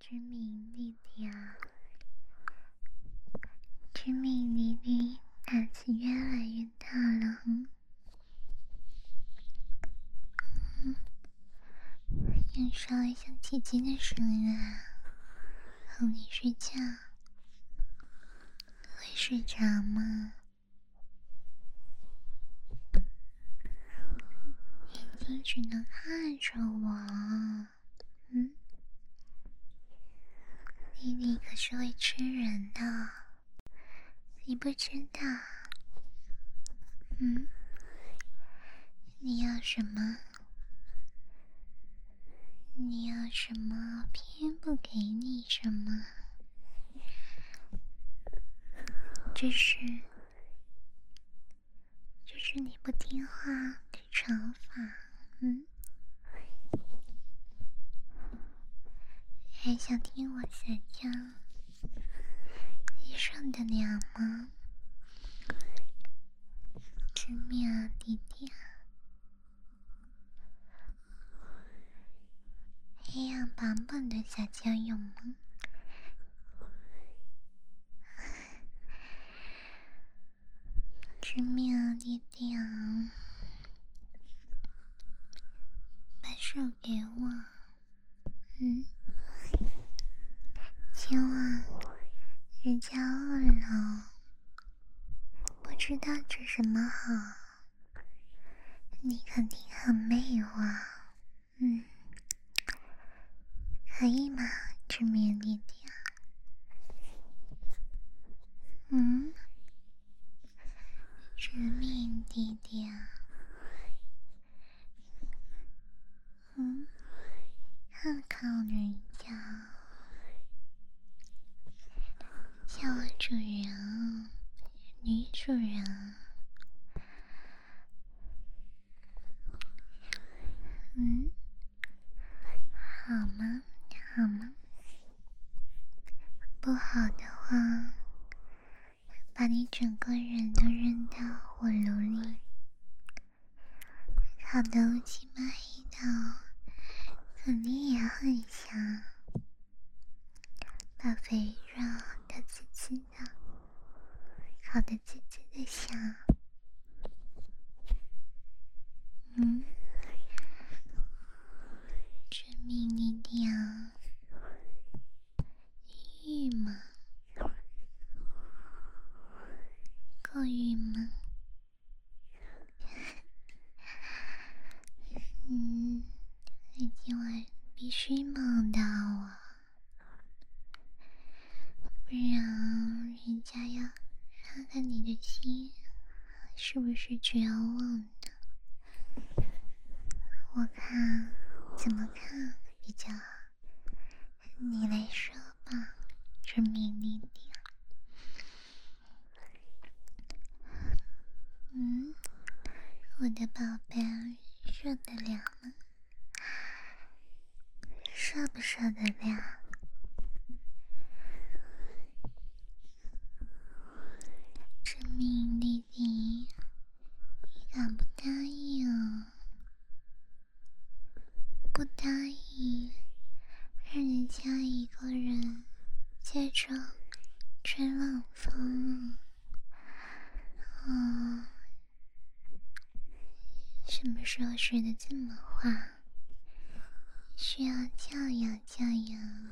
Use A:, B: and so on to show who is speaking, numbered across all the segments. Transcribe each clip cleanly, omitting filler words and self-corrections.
A: 知名弟弟啊，知名弟弟胆子越来越大了。要稍微像姐姐的声音啊，哄你睡觉，会睡着吗？眼睛只能看着我。弟弟可是会吃人的，你不知道。你要什么？你要什么，偏不给你什么。这是你不听话的惩罚。还想听我撒娇，你受得了吗？致命啊，弟弟啊！黑暗版本的撒娇有吗？致命啊，弟弟啊！把手给我。千万人家饿了，不知道吃什么好，你肯定很美啊。可以吗，致命弟弟啊？致命弟弟啊！看看人家，叫我主人，女主人。好吗？好吗？不好的话，把你整个人都扔到火炉里，烤得乌漆嘛黑的，肯定也很香。把肥肉的滋滋的，烤得滋滋的香。致命弟弟啊！郁吗？够郁吗？今晚必须梦到我，不然人家要看看你的心是不是绝望的。我看怎么看比较好，你来说吧，致命弟弟。我的宝贝儿，受得了吗？受不受得了？致命弟弟，你敢不答应啊？不答应，让人家一个人接着吹冷风。什么时候学的这么话？需要教养教养。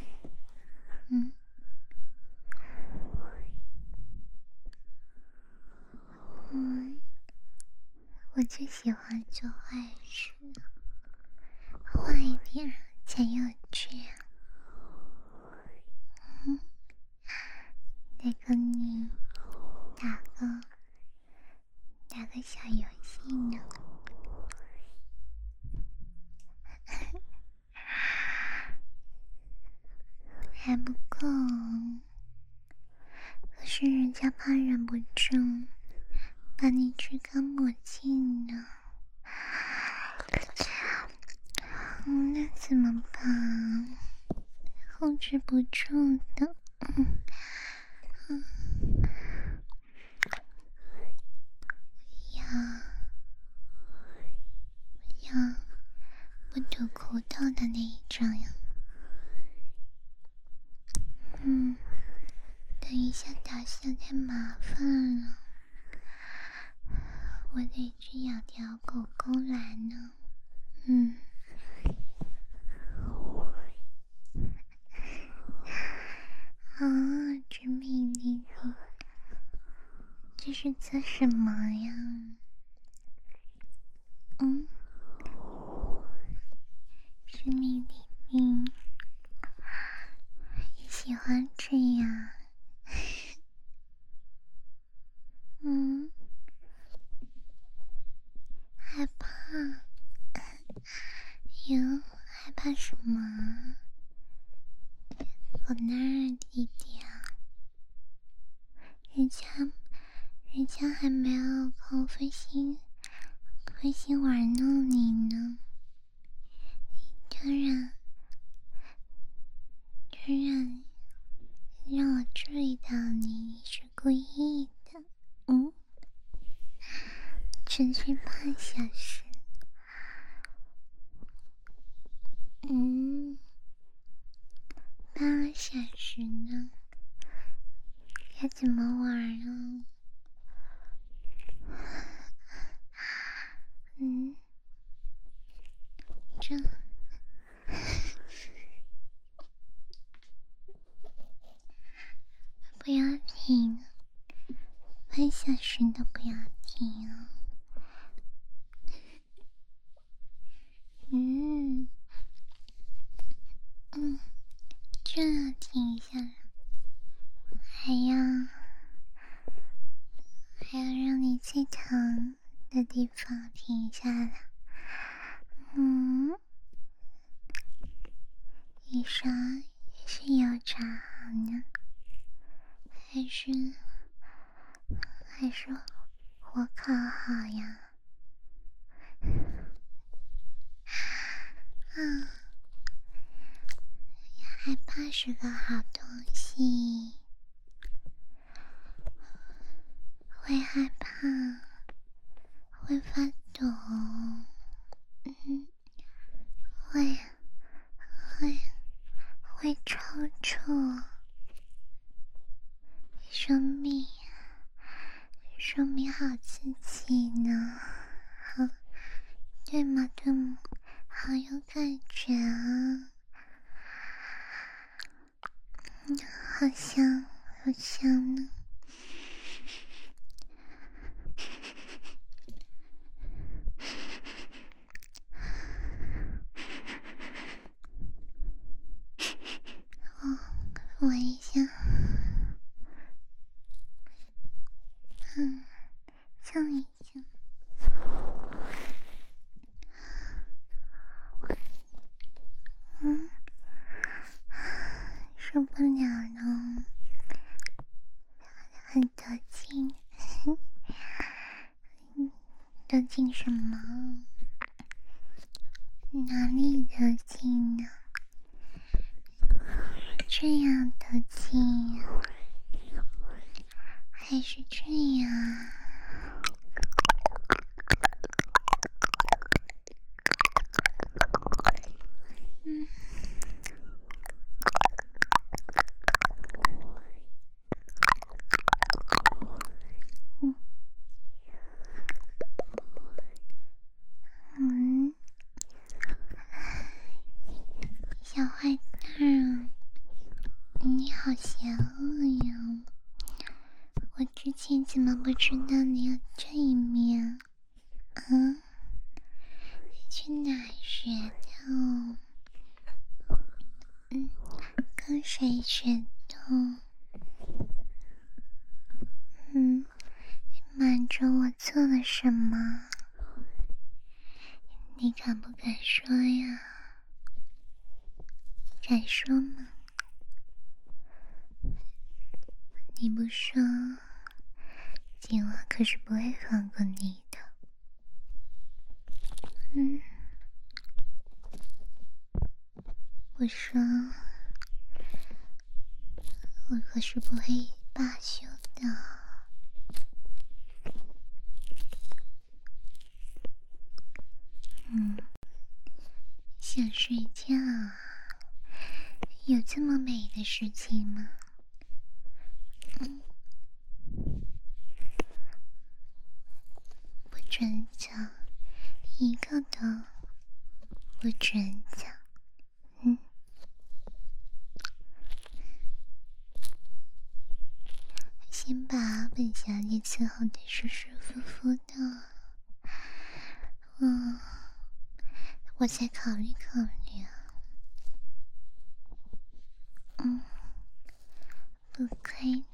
A: 我就喜欢做坏事，坏一点才有趣。来跟你打个小游戏呢。还不够，可是人家怕忍不住把你吃干抹净呢。那怎么办？控制不住的。要不吐口头的那一种呀。 一下打扫太麻烦了，我得去养条狗狗来呢。织米粒粒，这是做什么呀？织米粒粒，也喜欢吃呀。害怕？哟，害怕什么？我哪儿弟弟啊？人家还没有空分心玩弄你呢，突然让我注意到你是故意的。持续半小时。8个小时呢？要怎么玩啊？这不要停，半小时都不要停啊！这要停一下，还要让你最疼的地方停下来。医生也是有查好呢，还是火烤好呀？害怕是个好东西，会害怕，会发抖，会抽搐，说明好刺激呢，对吗？好有感觉啊，好香呢。闻一下，蹭一下。受不了了，很得劲。得劲什么？哪里得劲呢？这样得劲呀？还是这样？小坏蛋，你好邪恶呀！我之前怎么不知道你有这一面？去哪学的？跟谁学的？瞒着我做了什么？你敢不敢说呀？敢说吗？你不说，今晚可是不会放过你的。不说，我可是不会罢休的。想睡觉啊？有这么美的事情吗？ 不准讲，一个都不准讲。先把本小姐伺候的舒舒服服的，我再考虑考虑。不亏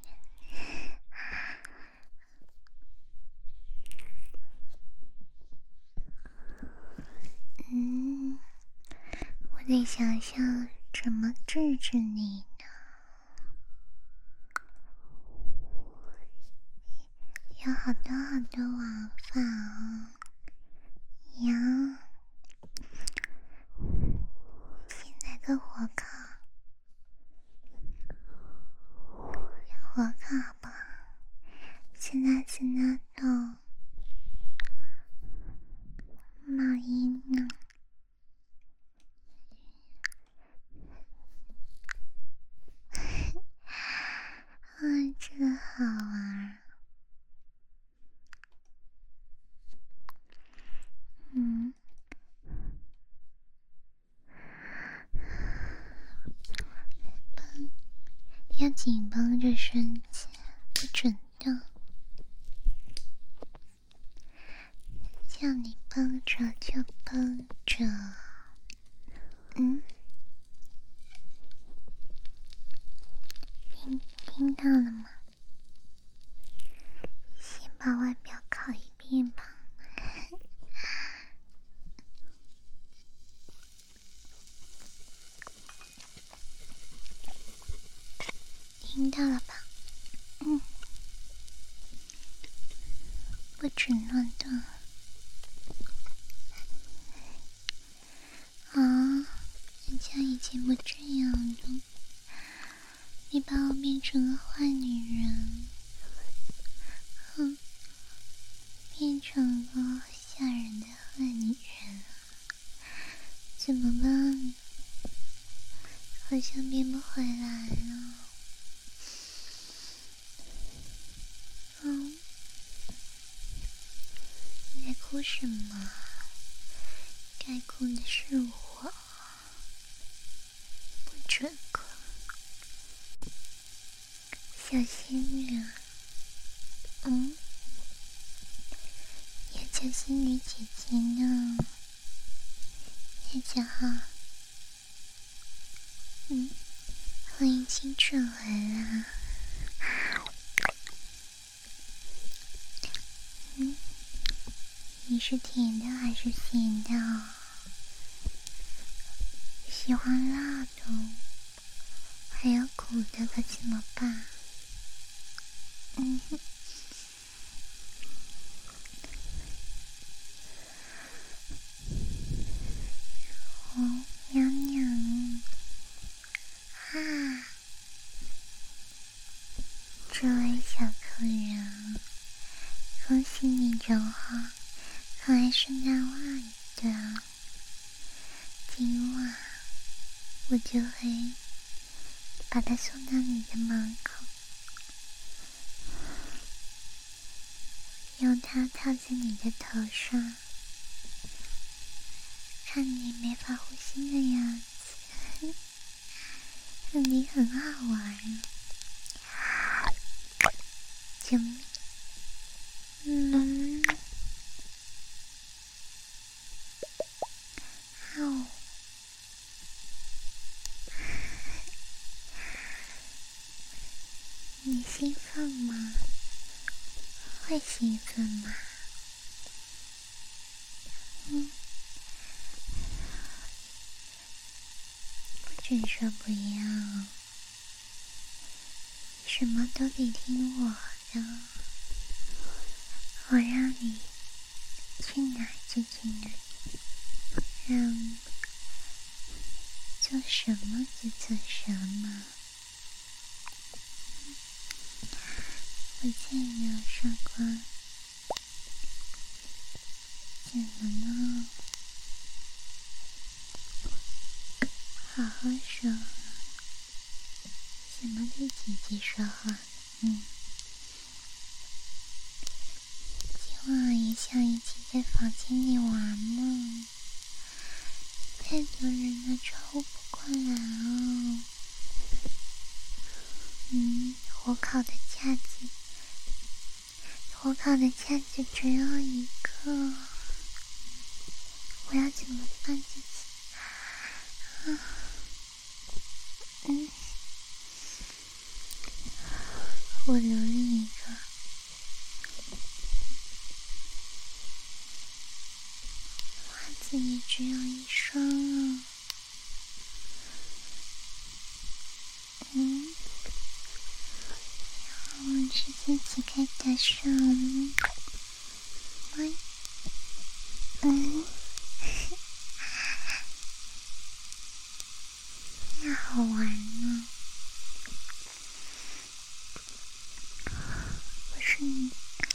A: 我得想想怎么治治你呢。有好多好多玩法哦。呀，先来个火烤，好不好？现在是那种冒烟呢。这个好玩。要紧绷着身体，不准动。叫你绷着就绷着。听到了吗？先把外表烤一遍吧。听到了吧？不准乱动。人家以前不这样的，你把我变成个坏女人，变成个吓人的坏女人，怎么办？好像变不回来了。你在哭什么？该哭的是我，不准哭。小仙女，也叫仙女姐姐呢。大家好，欢迎清澈回来。你是甜的还是咸的？喜欢辣的，还有苦的，可怎么办？娘娘这位小客人，恭喜你中号，可爱圣诞袜的。今晚我就会把它送到你的门口，用它套在你的头上，看你没法呼吸的样子，肯定很好玩。救命！你兴奋吗？会兴奋吗？不准说不要，什么都得听我的，我让你去哪就去哪，让做什么就做什么。我见没有上官，怎么呢？好好说，怎么对姐姐说话？ 今晚也想一起在房间里玩嘛，太多人了，招呼不过来哦。火烤的架子，只有一个，我要怎么办自己？我留另一个，袜子也只有一双了。我们是自己该打上。那好玩呢。不是你，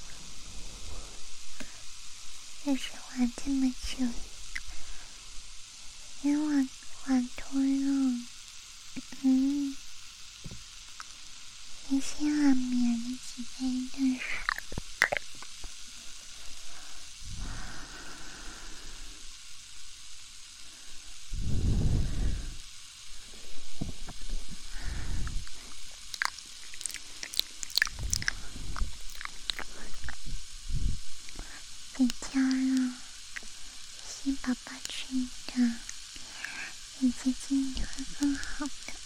A: 要是玩这么久，别玩脱了。你先安眠了几杯的水。别挑了，新宝宝吃的，姐姐今天会更好的。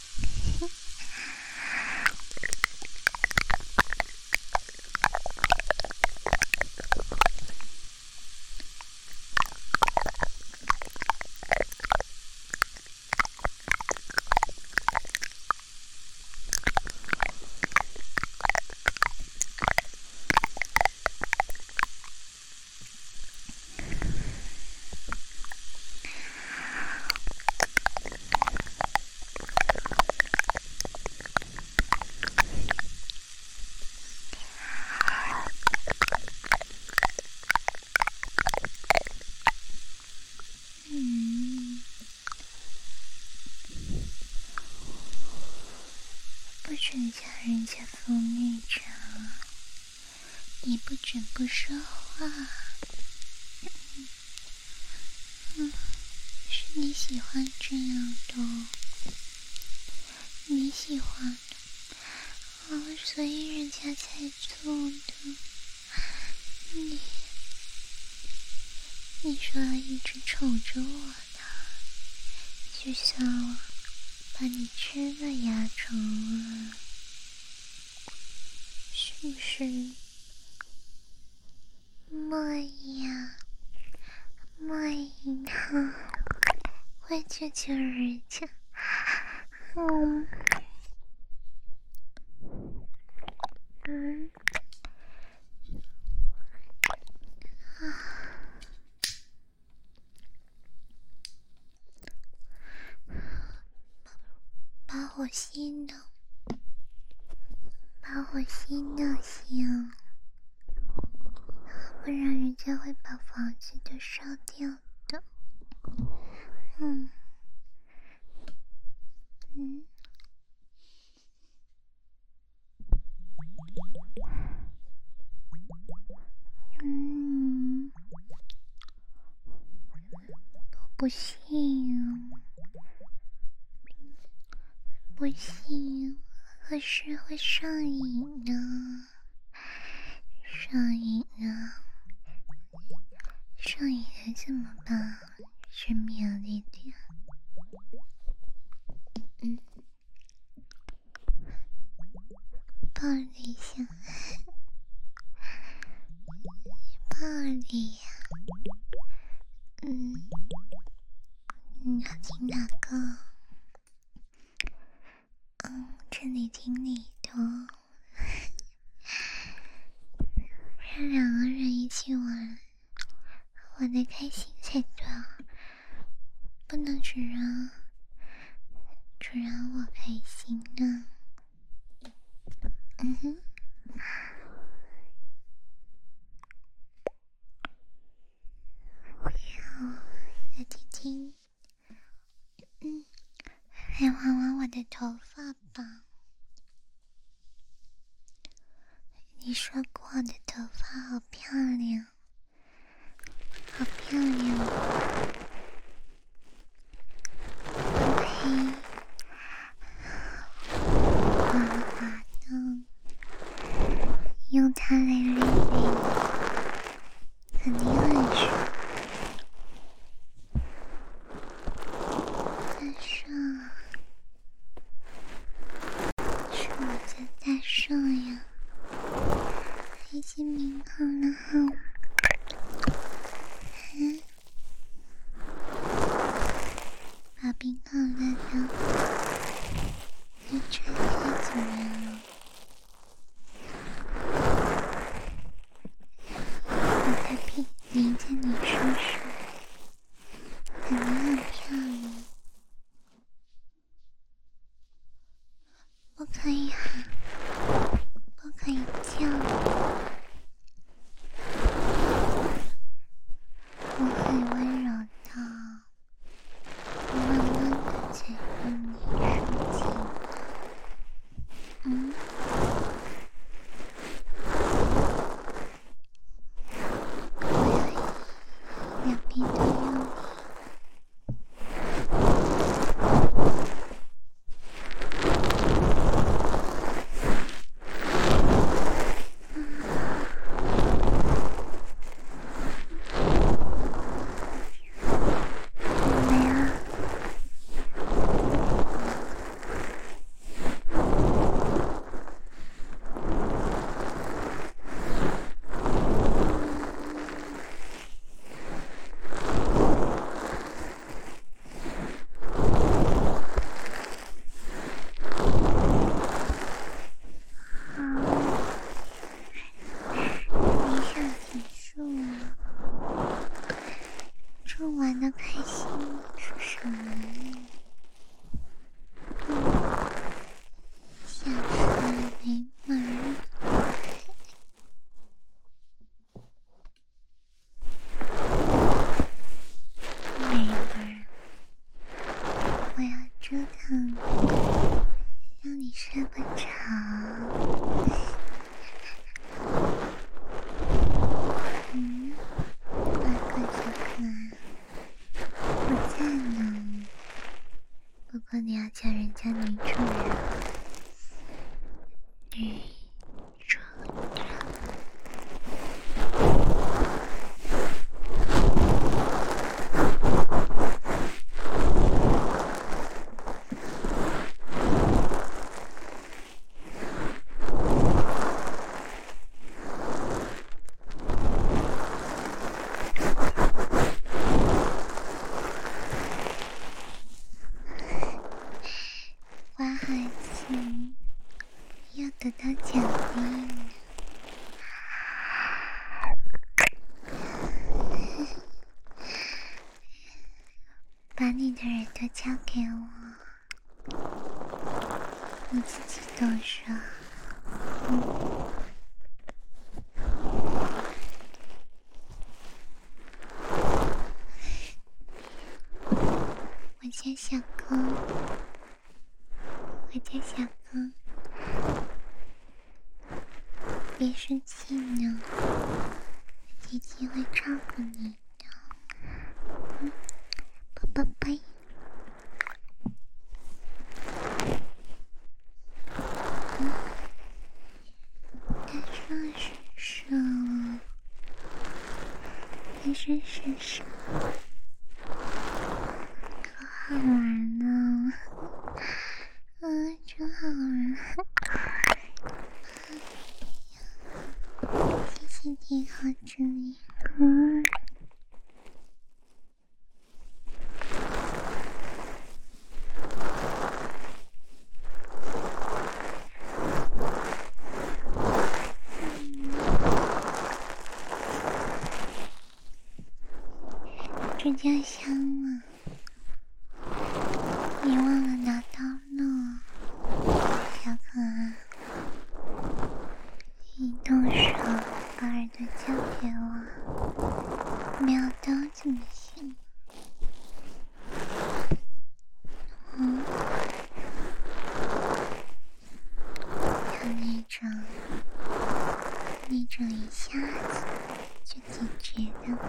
A: 不准叫人家疯女症，也不准不说话。是你喜欢这样的，你喜欢的，所以人家才做的。你说要一直宠着我的，就像我把你吃了呀，宠啊，是不是？莫呀，莫呀，快救救人家！把我吸的香，不然人家会把房子都烧掉的。不信，可是会上瘾的，上瘾了怎么办？是免力点。抱你一下，抱你呀。你要听哪个？这里听你的，让两个人一起玩，玩得开心才对啊，不能只让我开心啊。来听听，来玩玩我的头发吧。 你说过我的头发好漂亮，好漂亮，黑滑滑的，用它来捋捋，肯定很舒服。大圣，是我家大圣呀！已经鸣好了哈。把冰好了的你拆开怎么样？我在淋在你身上，肯定很漂亮。不可以喊，不可以叫。我很温柔的，慢慢的在用你收紧的。我要两边都用力。玩的开心是什么呢？像是没门儿。没门儿！我要折腾，让你睡不着。乖乖小可爱。我在呢，不过你要叫人家女主人。女主人。乖孩子，要得到奖励。把你的耳朵交给我，你自己动手。我家小公，我家小公，别生气呢，姐姐会照顾你的。宝贝。是，可好玩了，真好玩。谢谢你好主意。这家香了，你忘了拿刀呢，小可爱。你动手把耳朵交给我，没有刀怎么行？像那种那种一下子就解决的。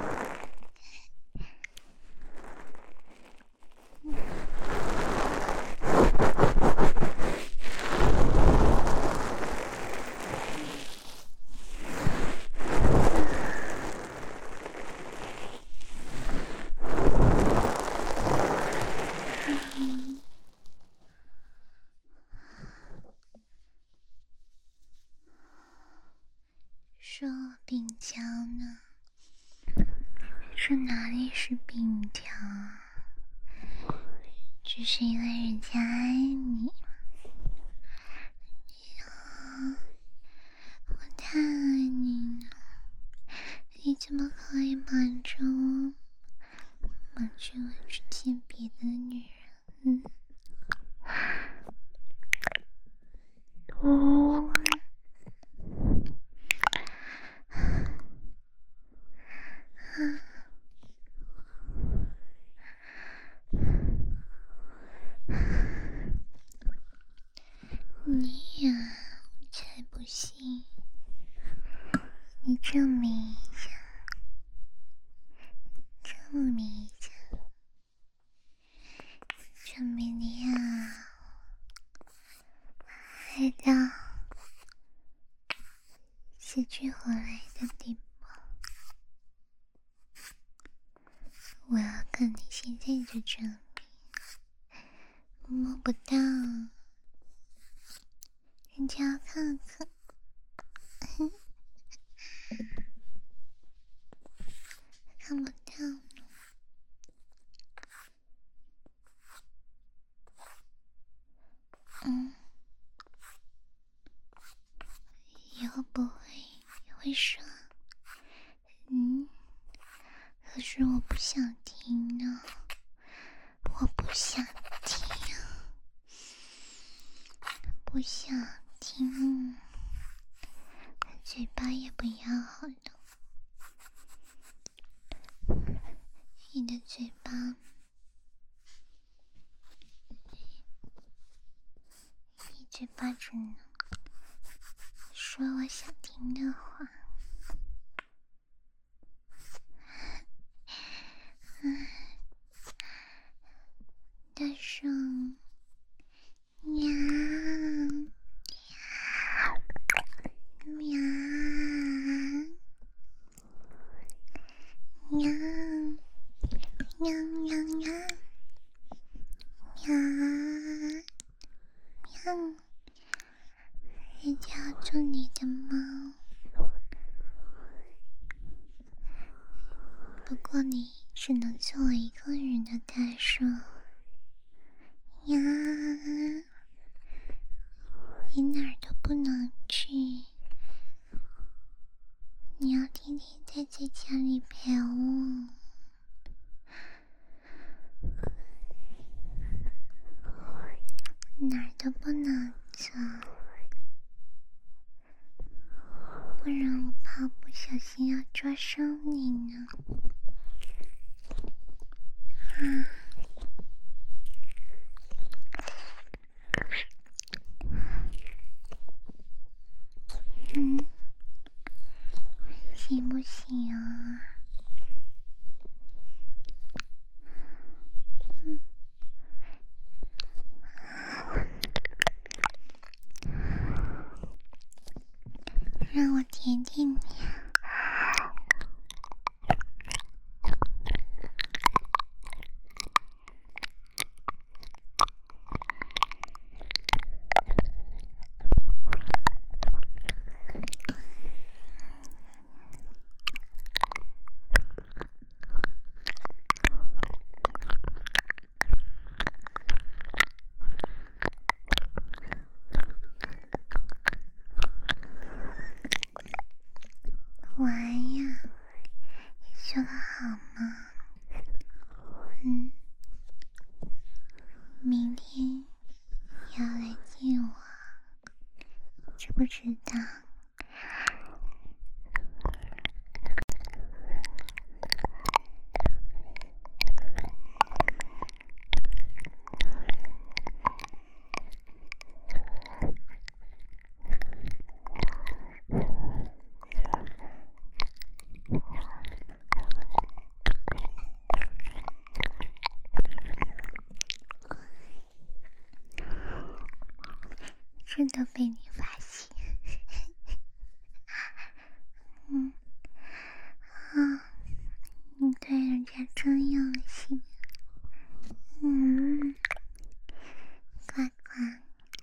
A: 说我病娇呢？说哪里是病娇啊？只是因为人家爱你。我太爱你了，你怎么可以瞒着我，瞒着我去见别的女人？你呀，我才不信！你证明一下，证明一下，证明你呀，爱到死去活来的地步！我要看你现在就证明，摸不到，人家要看看。看不到呢。以后不会说，可是我不想听呢，我不想听，不想听，嘴巴也不要好了。你的嘴巴，你嘴巴只能说我想听的话。大声喵喵喵喵喵喵喵喵，人家要做你的猫，不过你只能做我一个人的大树呀，你哪儿都不能去，你要天天待在家里陪我，哪儿都不能走，不然我怕不小心要抓伤你呢。行不行啊？让我舔舔你。玩呀，你说的好吗？明天要来见我，知不知道？ 事都被你发现。你对人家真用心。乖乖。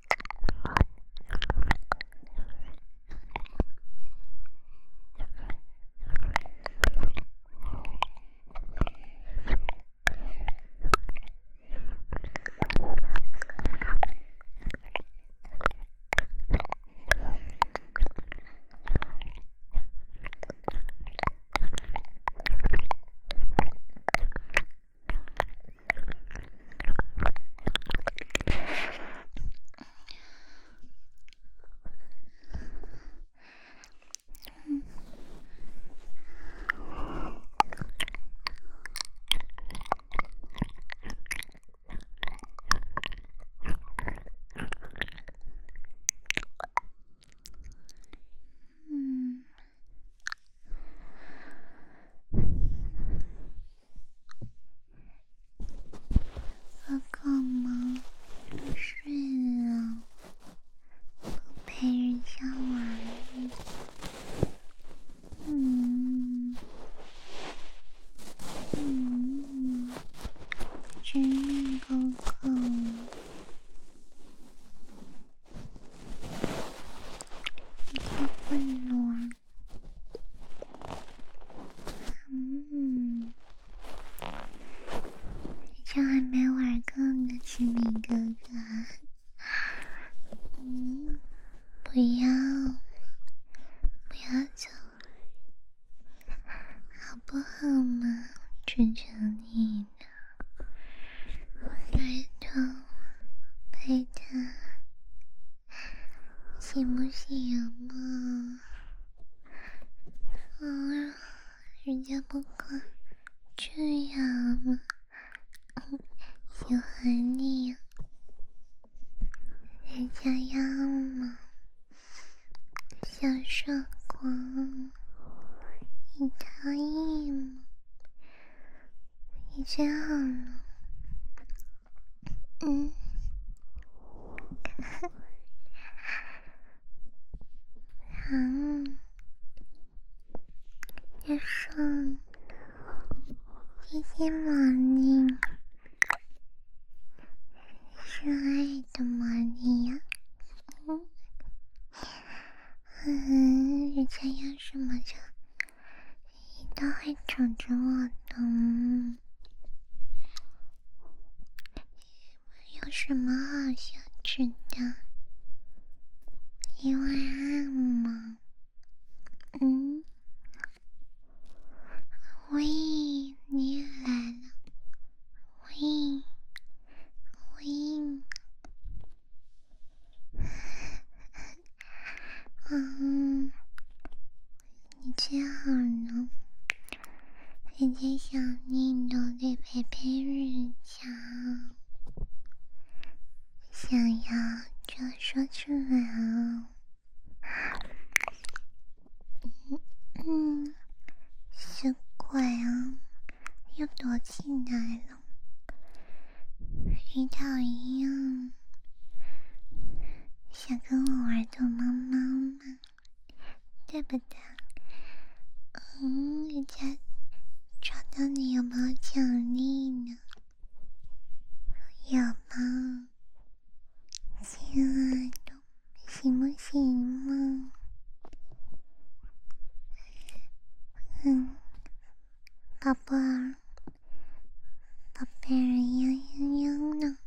A: 哥哥吗？睡了，不陪人家玩了。真哥哥，你太笨了。这还没玩够呢，启明哥哥。不要走，好不好嘛？求求你了，拜托，行不行嘛？人家不管这样嘛，喜欢你，人家要嘛，小傻瓜，你答应吗？你最好了。就说谢谢玛丽，是爱的玛丽呀。人家要什么就你都会宠着我的。有什么好想吃的？因为爱嘛。喂，你也来了。喂，你最好了。人家想你都得陪陪人家，想要就说出来哦。小鬼啊，又躲进来了，你讨厌，想跟我玩躲猫猫吗？对不对？人家找到你有没有奖励呢？有吗？亲爱的，行不行嘛？宝贝儿，宝贝儿呀呢？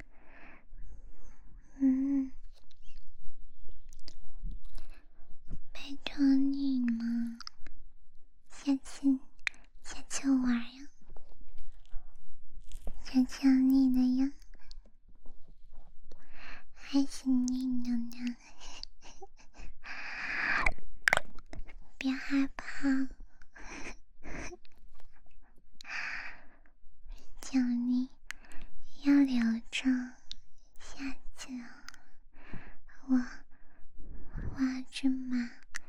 A: 拜托你嘛，下次玩呀，求求你了呀，爱死你了呢，别害怕，奖励要留着，下次我要去买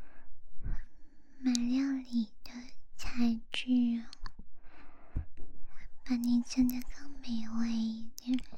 A: 料理的材质，把你做得更美味一点。